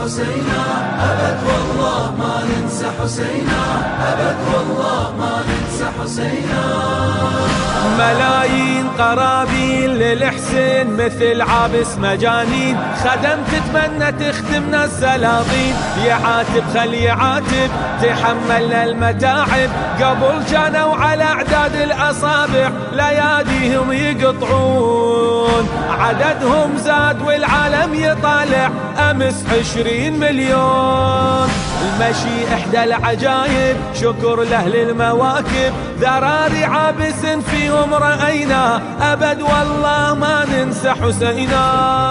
حسينا، أبد والله ما ننسى حسينا، أبد والله ما ننسى حسينا. ملايين قرابين للحسين مثل عابس مجانين، خدم تتمنى تخدمنا السلاطين، يعاتب خل يعاتب تحملنا المتاعب، قبل كانوا على اعداد الاصابع لياديهم يقطعون، عددهم زاد والعالم يطالع امس 20 مليون. المشي احدى العجايب شكر لاهل المواكب، ذراري عابس فيهم رأينا، أبد والله ما ننسى حسينا،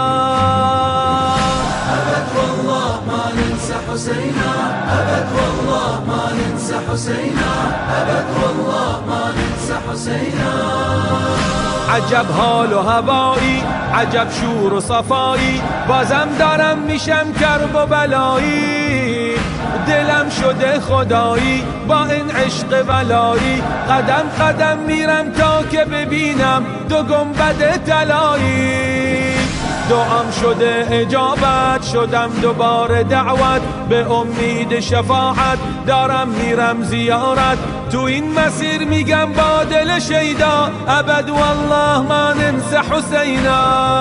أبد والله ما ننسى حسينا، أبد والله ما ننسى حسينا، أبد والله ما ننسى حسينا. عجب حال و هوایی، عجب شور و صفایی، بازم دارم میشم کرب و بلایی، دلم شده خدایی با این عشق ولایی، قدم قدم میرم تا که ببینم دو گنبد طلایی، دعام شده اجابت شدم دوباره دعوت، به امید شفاعت دارم میرم زیارت، تو این مسیر میگم با دل شیدا، ابد والله ما ننسى حسینا،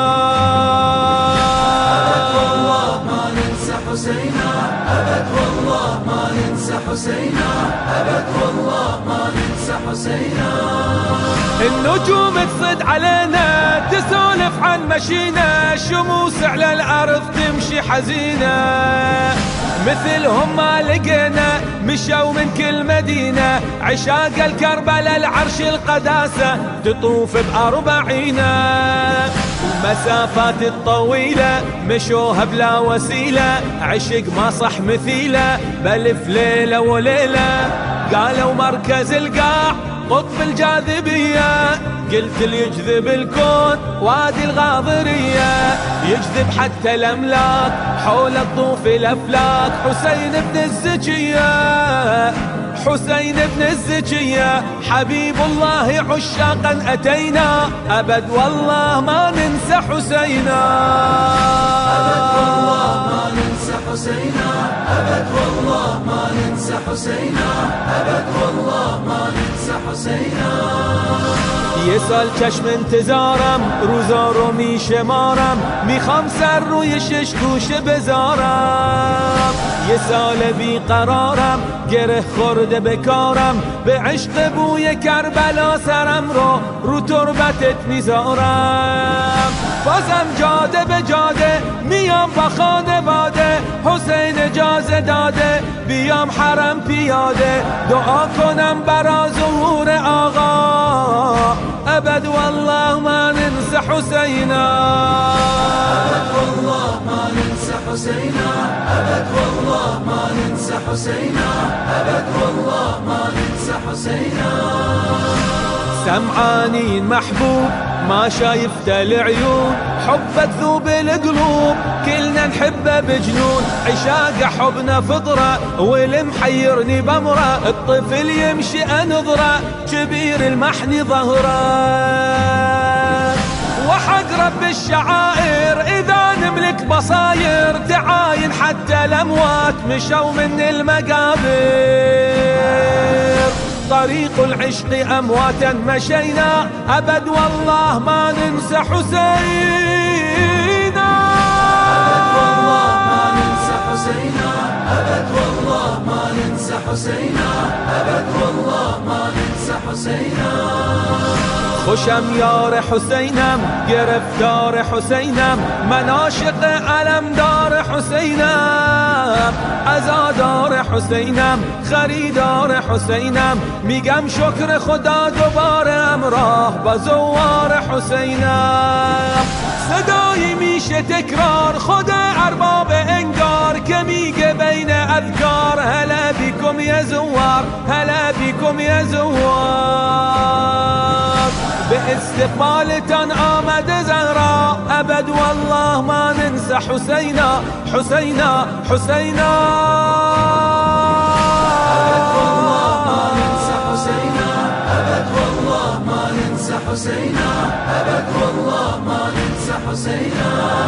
ابد والله ما ننسى حسينا، أبد والله ما ننسى حسينا، أبد والله ما ننسى حسينا. النجوم تصد علينا تسولف عن مشينا، الشموس على الأرض تمشي حزينة، مثلهم ما لقينا مشوا من كل مدينة، عشاق الكربلاء العرش القداسة تطوف بأربعينا، المسافات الطويلة مشوها بلا وسيلة، عشق ما صح مثيلة بلف ليلة وليلة، قالوا مركز القاع قطب الجاذبية، قلت اللي يجذب الكون وادي الغاضرية، يجذب حتى الأملاك حول الطوف الأفلاك، حسين بن الزكية، حسين بن الزكية حبيب الله عشاقا أتينا، أبد والله ما ننسى حسينا، أبد والله ما ننسى حسينا، أبد والله ما ننسى حسينا، أبد والله ما ننسى حسينا. یه سال چشم انتظارم روزا رو میشمارم، میخوام سر روی 6 گوشه بذارم، یه سال بیقرارم گره خورده بکارم، به عشق بوی کربلا سرم رو تربتت میذارم، بازم جاده به جاده میام با خانواده، حسین اجازه داده بیام حرم پیاده، دعا کنم برا ظهور آقا، ابد والله ما ننسى حسينا، أبد والله ما ننسى حسينا، أبد والله ما ننسى حسينا، أبد والله ما ننسى حسينا. سمعانين محبوب ما شايفته العيون، حبه تذوب القلوب كلنا نحبه بجنون، عشاق حبنا فطره والمحيرني بمره، الطفل يمشي انظره كبير المحني ظهره، وحق رب الشعائر إذا نملك بصاير تعاين حتى الأموات مشوا من المقابر، طريق العشق أمواتا مشينا، أبد والله ما ننسى حسينا، أبد والله ما ننسى حسينا، أبد والله ما ننسى حسينا، أبد والله ما ننسى حسينا. خوشم یار حسینم گرفتار حسینم، من عاشق علمدار حسینم، عزادار حسینم خریدار حسینم، میگم شکر خدا دوباره همراه با زوار حسینم، صدایی میشه تکرار خود ارباب انگار که میگه بین اذکار، هلا بیکم یا زوار، هلا بیکم یا زوار، به استقبالتان آمد زهرا، ابد والله ما ننسى حسينا، حسينا حسينا، ابد والله ما ننسى حسينا، ابد والله ما ننسى حسينا، ابد والله ما ننسى حسينا.